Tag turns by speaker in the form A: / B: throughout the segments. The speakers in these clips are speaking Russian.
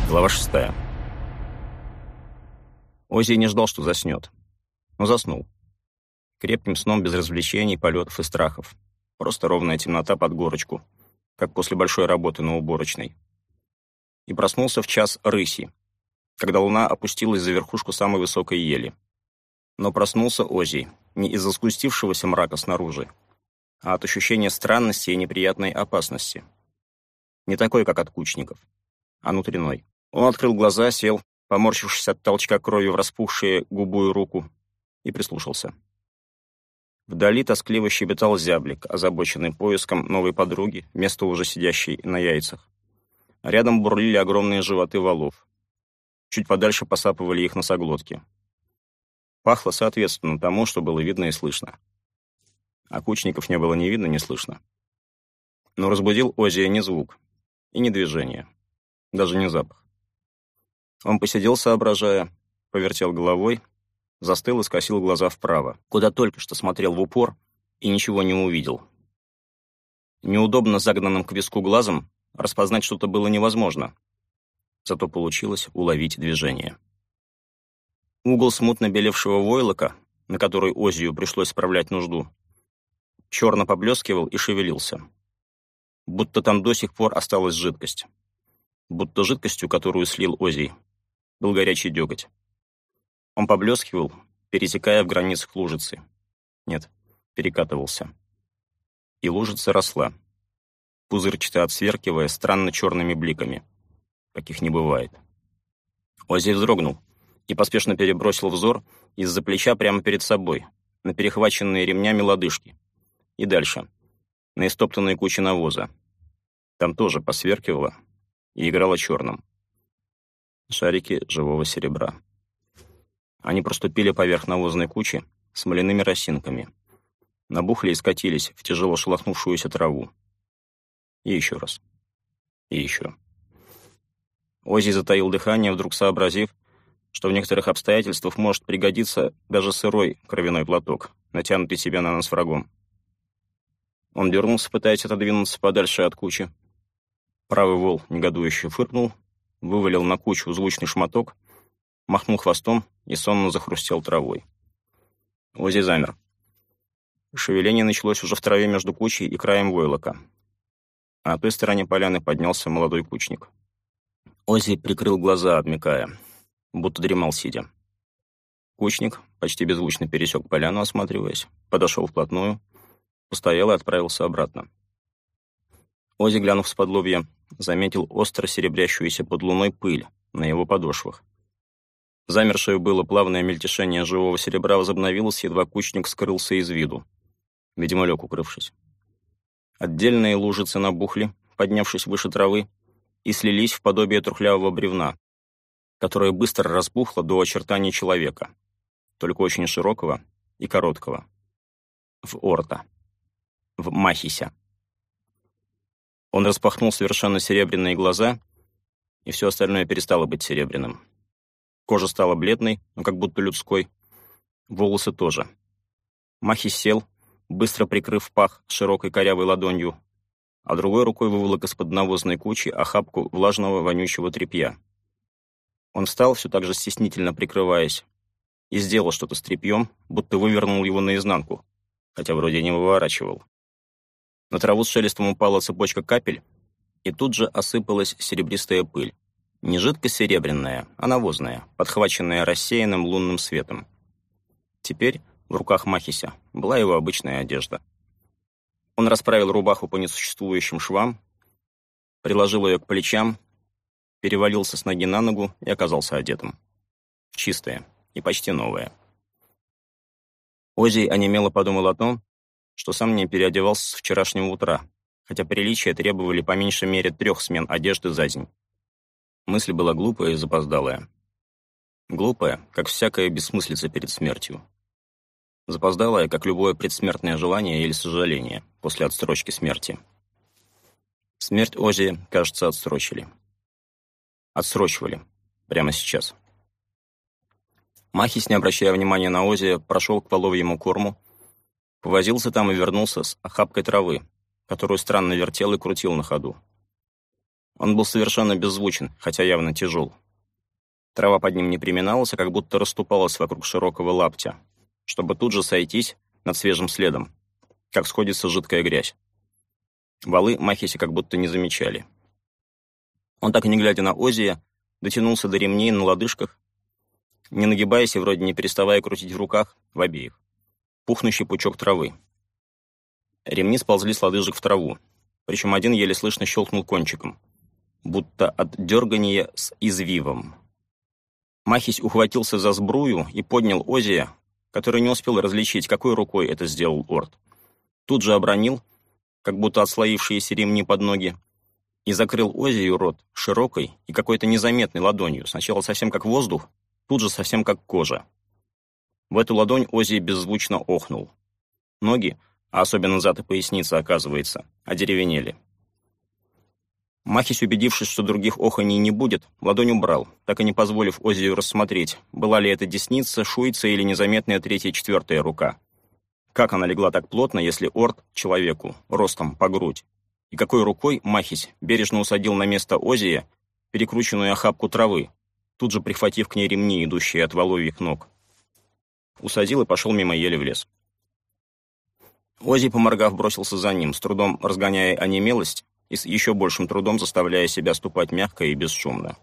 A: Глава 6. Оззи не ждал, что заснет, но заснул. Крепким сном без развлечений, полетов и страхов. Просто ровная темнота под горочку, как после большой работы на уборочной. И проснулся в час рыси, когда луна опустилась за верхушку самой высокой ели. Но проснулся Оззи не из-за сгустившегося мрака снаружи, а от ощущения странности и неприятной опасности. Не такой, как от кучников, а внутренной. Он открыл глаза, сел, поморщившись от толчка крови в распухшие губу и руку, и прислушался. Вдали тоскливо щебетал зяблик, озабоченный поиском новой подруги, вместо уже сидящей на яйцах. Рядом бурлили огромные животы валов. Чуть подальше посапывали их носоглотки. Пахло соответственно тому, что было видно и слышно. А кучников не было ни видно, ни слышно. Но разбудил Оззи не звук и не движение, даже не запах. Он посидел, соображая, повертел головой, застыл и скосил глаза вправо, куда только что смотрел в упор и ничего не увидел. Неудобно загнанным к виску глазом распознать что-то было невозможно, зато получилось уловить движение. Угол смутно белевшего войлока, на который Оззию пришлось справлять нужду, черно поблескивал и шевелился. Будто там до сих пор осталась жидкость. Будто жидкостью, которую слил Оззи, был горячий деготь. Он поблескивал, перетекая в границах лужицы. Нет, перекатывался. И лужица росла, пузырчато отсверкивая странно черными бликами, каких не бывает. Оззи вздрогнул и поспешно перебросил взор из-за плеча прямо перед собой, на перехваченные ремнями лодыжки. И дальше, на истоптанные кучи навоза. Там тоже посверкивало и играло черным. Шарики живого серебра. Они проступили поверх навозной кучи смоляными росинками, набухли и скатились в тяжело шелохнувшуюся траву. И еще раз. И еще. Оззи затаил дыхание, вдруг сообразив, что в некоторых обстоятельствах может пригодиться даже сырой кровяной платок, натянутый себе на нос врагом. Он дернулся, пытаясь отодвинуться подальше от кучи. Правый вол негодующе фыркнул, вывалил на кучу звучный шматок, махнул хвостом и сонно захрустел травой. Оззи замер. Шевеление началось уже в траве между кучей и краем войлока. А на той стороне поляны поднялся молодой кучник. Оззи прикрыл глаза, обмякая, будто дремал сидя. Кучник почти беззвучно пересек поляну, осматриваясь, подошел вплотную, постоял и отправился обратно. Оззи, глянув сподлобья, заметил остро серебрящуюся под луной пыль на его подошвах. Замершее было плавное мельтешение живого серебра возобновилось, едва кучник скрылся из виду. Видимо, лег, укрывшись. Отдельные лужицы набухли, поднявшись выше травы, и слились в подобие трухлявого бревна, которое быстро разбухло до очертаний человека, только очень широкого и короткого. В Орта. В Махися. Он распахнул совершенно серебряные глаза, и все остальное перестало быть серебряным. Кожа стала бледной, но как будто людской. Волосы тоже. Махис сел, быстро прикрыв пах широкой корявой ладонью, а другой рукой выволок из-под навозной кучи охапку влажного вонючего тряпья. Он встал, все так же стеснительно прикрываясь, и сделал что-то с тряпьем, будто вывернул его наизнанку, хотя вроде не выворачивал. На траву с шелестом упала цепочка капель, и тут же осыпалась серебристая пыль. Не жидко-серебряная, а навозная, подхваченная рассеянным лунным светом. Теперь в руках Махися была его обычная одежда. Он расправил рубаху по несуществующим швам, приложил ее к плечам, перевалился с ноги на ногу и оказался одетым. Чистое и почти новое. Оззи онемело подумал о том, что сам не переодевался с вчерашнего утра, хотя приличия требовали по меньшей мере 3 смен одежды за день. Мысль была глупая и запоздалая. Глупая, как всякая бессмыслица перед смертью. Запоздалая, как любое предсмертное желание или сожаление после отсрочки смерти. Смерть Оззи, кажется, отсрочили. Отсрочивали. Прямо сейчас. Махис, не обращая внимания на Оззи, прошел к воловьему корму, повозился там и вернулся с охапкой травы, которую странно вертел и крутил на ходу. Он был совершенно беззвучен, хотя явно тяжел. Трава под ним не приминалась, а как будто расступалась вокруг широкого лаптя, чтобы тут же сойтись над свежим следом, как сходится жидкая грязь. Валы Махиси как будто не замечали. Он, так и не глядя на Озия, дотянулся до ремней на лодыжках, не нагибаясь и вроде не переставая крутить в руках, в обеих, пухнущий пучок травы. Ремни сползли с лодыжек в траву, причем один еле слышно щелкнул кончиком, будто от дергания с извивом. Махись ухватился за сбрую и поднял Озия, который не успел различить, какой рукой это сделал Орд. Тут же обронил, как будто отслоившиеся ремни под ноги, и закрыл Озию рот широкой и какой-то незаметной ладонью, сначала совсем как воздух, тут же совсем как кожа. В эту ладонь Озий беззвучно охнул. Ноги, а особенно зад и поясница, оказывается, одеревенели. Махись, убедившись, что других оханий не будет, ладонь убрал, так и не позволив Озию рассмотреть, была ли это десница, шуйца или незаметная третья и четвертая рука. Как она легла так плотно, если Орд человеку, ростом по грудь? И какой рукой Махись бережно усадил на место Озия перекрученную охапку травы, тут же прихватив к ней ремни, идущие от воловьих ног. Усадил и пошел мимо ели в лес. Озий, поморгав, бросился за ним, с трудом разгоняя онемелость и с еще большим трудом заставляя себя ступать мягко и бесшумно.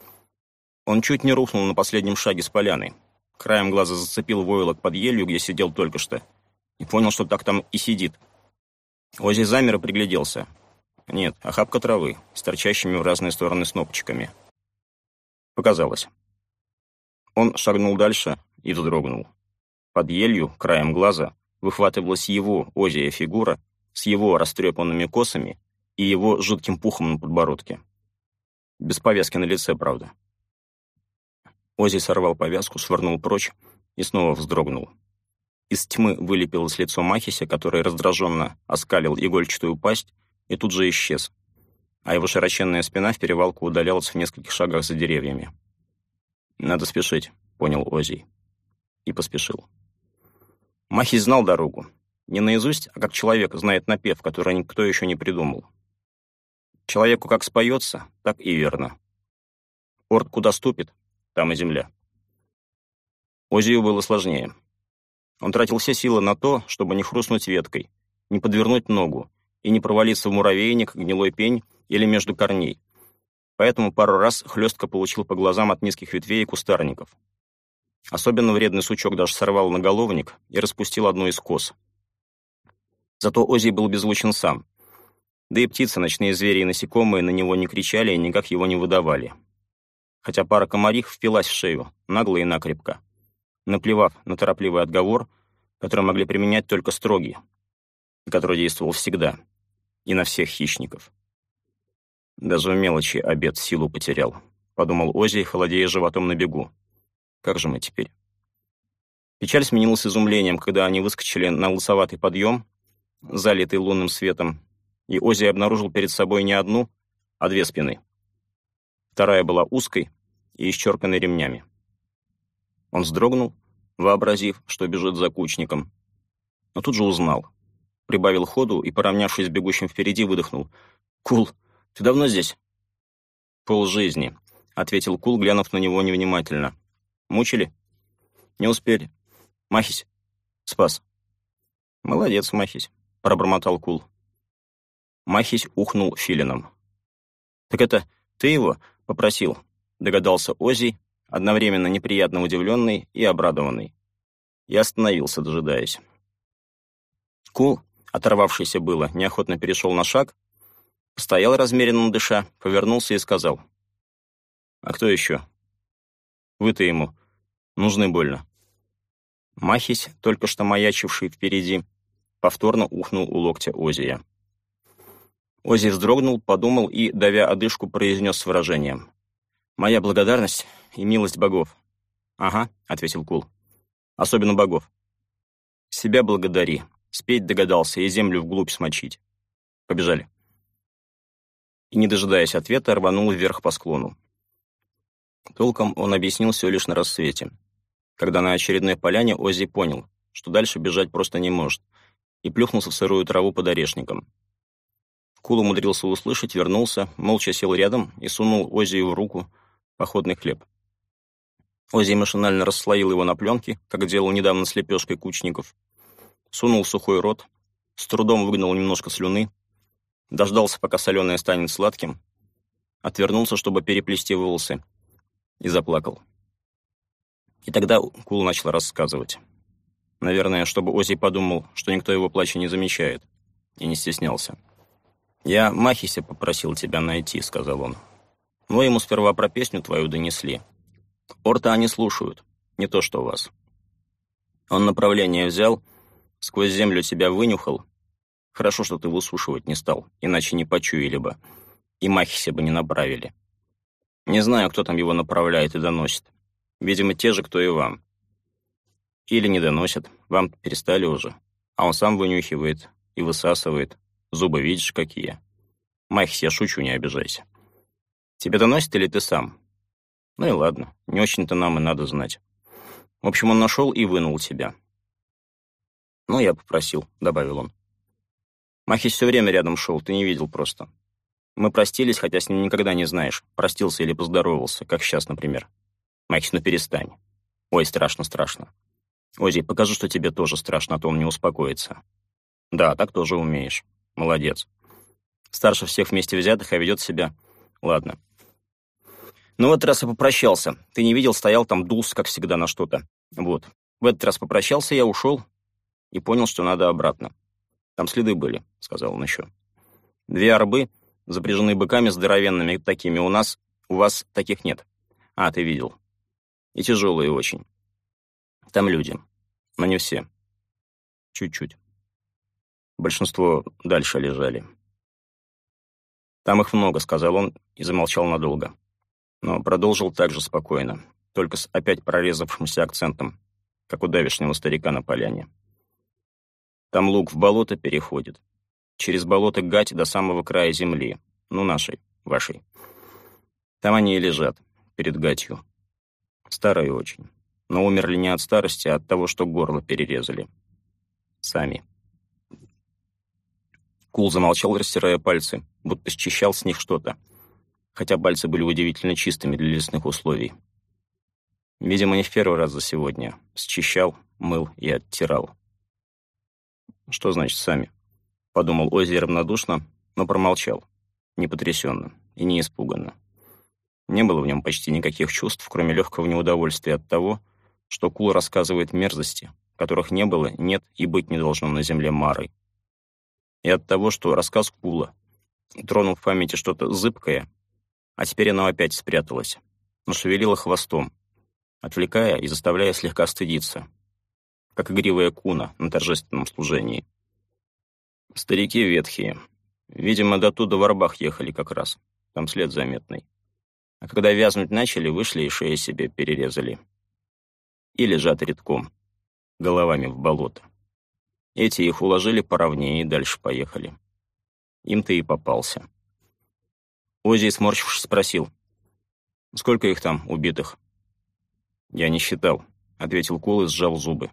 A: Он чуть не рухнул на последнем шаге с поляны. Краем глаза зацепил войлок под елью, где сидел только что, и понял, что так там и сидит. Озий замер и пригляделся. Нет, охапка травы, с торчащими в разные стороны снопчиками. Показалось. Он шагнул дальше и вздрогнул. Под елью, краем глаза, выхватывалась его, Озия, фигура с его растрепанными косами и его жутким пухом на подбородке. Без повязки на лице, правда. Озий сорвал повязку, швырнул прочь и снова вздрогнул. Из тьмы вылепилось лицо Махися, который раздраженно оскалил игольчатую пасть и тут же исчез, а его широченная спина в перевалку удалялась в нескольких шагах за деревьями. «Надо спешить», — понял Озий. И поспешил. Махись знал дорогу. Не наизусть, а как человек знает напев, который никто еще не придумал. Человеку как споется, так и верно. Орд куда ступит, там и земля. Озию было сложнее. Он тратил все силы на то, чтобы не хрустнуть веткой, не подвернуть ногу и не провалиться в муравейник, гнилой пень или между корней. Поэтому пару раз хлестко получил по глазам от низких ветвей и кустарников. Особенно вредный сучок даже сорвал наголовник и распустил одну из кос. Зато Озий был беззвучен сам. Да и птицы, ночные звери и насекомые на него не кричали и никак его не выдавали. Хотя пара комарих впилась в шею, нагло и накрепко, наплевав на торопливый отговор, который могли применять только строгие, и который действовал всегда, и на всех хищников. Даже в мелочи обед силу потерял, подумал Озий, холодея животом на бегу. Как же мы теперь? Печаль сменилась изумлением, когда они выскочили на лысоватый подъем, залитый лунным светом, и Озий обнаружил перед собой не одну, а две спины. Вторая была узкой и исчерканной ремнями. Он вздрогнул, вообразив, что бежит за кучником, но тут же узнал. Прибавил ходу и, поравнявшись с бегущим впереди, выдохнул. «Кул, ты давно здесь?» «Полжизни», — ответил Кул, глянув на него невнимательно. «Мучили?» «Не успели. Махись. Спас». «Молодец, Махись», — пробормотал Кул. Махись ухнул филином. «Так это ты его попросил?» — догадался Озий, одновременно неприятно удивленный и обрадованный. Я остановился, дожидаясь. Кул, оторвавшийся было, неохотно перешел на шаг, постоял размеренно дыша, повернулся и сказал. «А кто еще?» «Вы-то ему нужны больно». Махись, только что маячивший впереди, повторно ухнул у локтя Озия. Озий вздрогнул, подумал и, давя одышку, произнес с выражением. «Моя благодарность и милость богов». «Ага», — ответил Кул. «Особенно богов». «Себя благодари. Спеть догадался и землю вглубь смочить. Побежали». И, не дожидаясь ответа, рванул вверх по склону. Толком он объяснил все лишь на рассвете, когда на очередной поляне Озий понял, что дальше бежать просто не может, и плюхнулся в сырую траву под орешником. Кул умудрился услышать, вернулся, молча сел рядом и сунул Озию в руку походный хлеб. Оззи машинально расслоил его на пленке, как делал недавно с лепешкой Кучников, сунул в сухой рот, с трудом выгнал немножко слюны, дождался, пока соленое станет сладким, отвернулся, чтобы переплести волосы, и заплакал. И тогда Кул начал рассказывать. Наверное, чтобы Оззи подумал, что никто его плача не замечает, и не стеснялся. «Я Махиса попросил тебя найти», — сказал он. «Но ему сперва про песню твою донесли. Орта они слушают, не то что вас. Он направление взял, сквозь землю тебя вынюхал. Хорошо, что ты высушивать не стал, иначе не почуяли бы, и Махисе бы не направили. Не знаю, кто там его направляет и доносит. Видимо, те же, кто и вам. Или не доносят, вам перестали уже, а он сам вынюхивает и высасывает. Зубы видишь какие. Махис, я шучу, не обижайся. Тебе доносит или ты сам? Ну и ладно, не очень-то нам и надо знать. В общем, он нашел и вынул тебя. Ну, я попросил, добавил он. Махис все время рядом шел, ты не видел просто. Мы простились, хотя с ним никогда не знаешь, простился или поздоровался, как сейчас, например. Махис, ну перестань. Ой, страшно. Оззи, покажи, что тебе тоже страшно, а то он не успокоится. Да, так тоже умеешь. Молодец. Старше всех вместе взятых, а ведет себя... Ладно. Ну, в этот раз я попрощался. Ты не видел, стоял там, дулся, как всегда, на что-то. Вот. В этот раз попрощался, я ушел и понял, что надо обратно. Там следы были, сказал он еще. 2 арбы, запряжены быками здоровенными такими. У вас таких нет. А, ты видел. И тяжелые очень. Там люди. Но не все. Чуть-чуть. Большинство дальше лежали. Там их много, сказал он и замолчал надолго. Но продолжил так же спокойно, только с опять прорезавшимся акцентом, как у давешнего старика на поляне. Там луг в болото переходит. Через болото гать до самого края земли. Ну, нашей, вашей. Там они и лежат, перед гатью. Старые очень. Но умерли не от старости, а от того, что горло перерезали. Сами. Кул замолчал, растирая пальцы, будто счищал с них что-то, хотя пальцы были удивительно чистыми для лесных условий. Видимо, не в первый раз за сегодня. Счищал, мыл и оттирал. «Что значит «сами»?» — подумал Оззи равнодушно, но промолчал, не потрясенно и не испуганно. Не было в нем почти никаких чувств, кроме легкого неудовольствия от того, что Кул рассказывает мерзости, которых не было, нет и быть не должно на земле Марой. И от того, что рассказ Кула тронул в памяти что-то зыбкое, а теперь оно опять спряталось, но шевелило хвостом, отвлекая и заставляя слегка стыдиться, как игривая куна на торжественном служении. Старики ветхие. Видимо, до туда в арбах ехали как раз, там след заметный. А когда вязнуть начали, вышли и шеи себе перерезали. И лежат редком, головами в болото. Эти их уложили поровнее и дальше поехали. Им-то и попался. Оззи, сморщившись, спросил: «Сколько их там, убитых?» «Я не считал», — ответил Кул и сжал зубы.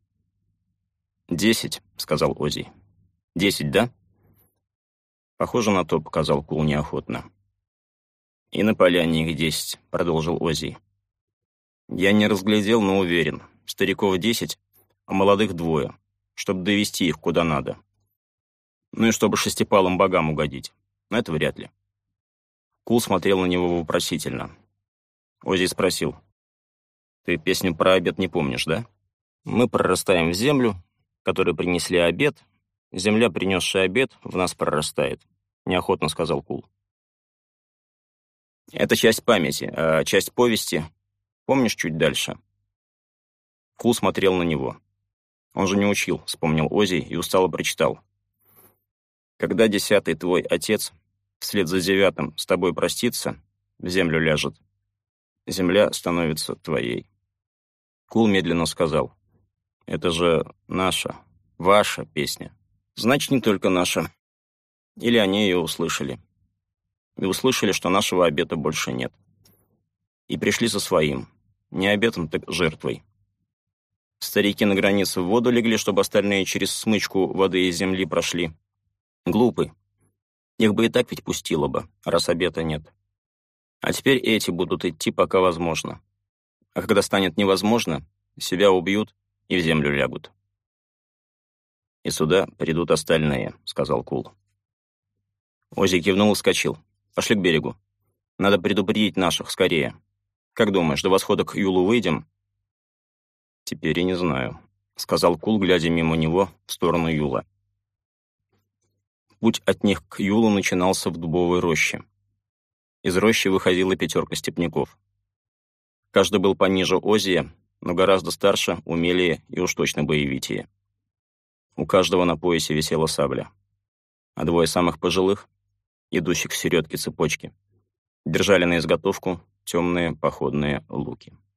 A: 10, — сказал Оззи. 10, да?» «Похоже на то», — показал Кул неохотно. «И на поляне их 10, — продолжил Оззи. Я не разглядел, но уверен. Стариков 10, а молодых 2, чтобы довести их куда надо. Ну и чтобы шестипалым богам угодить. Но это вряд ли». Кул смотрел на него вопросительно. Оззи спросил: «Ты песню про обед не помнишь, да? Мы прорастаем в землю, которой принесли обед. Земля, принесшая обед, в нас прорастает», — неохотно сказал Кул. «Это часть памяти, а часть повести... Помнишь чуть дальше?» Кул смотрел на него. «Он же не учил», — вспомнил Оззи и устало прочитал. «Когда 10-й твой отец вслед за 9-м с тобой простится, в землю ляжет, земля становится твоей». Кул медленно сказал: «Это же наша, ваша песня. Значит, не только наша». Или они ее услышали. И услышали, что нашего обета больше нет. И пришли со своим. Не обетом, так жертвой. Старики на границе в воду легли, чтобы остальные через смычку воды из земли прошли. Глупый. Их бы и так ведь пустило бы, раз обета нет. А теперь эти будут идти, пока возможно. А когда станет невозможно, себя убьют и в землю лягут. «И сюда придут остальные», — сказал Кул. Оззи кивнул и вскочил. «Пошли к берегу. Надо предупредить наших, скорее. Как думаешь, до восхода к Юлу выйдем?» «Теперь и не знаю», — сказал Кул, глядя мимо него в сторону Юла. Путь от них к Юлу начинался в дубовой роще. Из рощи выходила 5 степняков. Каждый был пониже Озия, но гораздо старше, умелее и уж точно боевитее. У каждого на поясе висела сабля, а 2 самых пожилых, идущих в середке цепочки, держали на изготовку темные походные луки.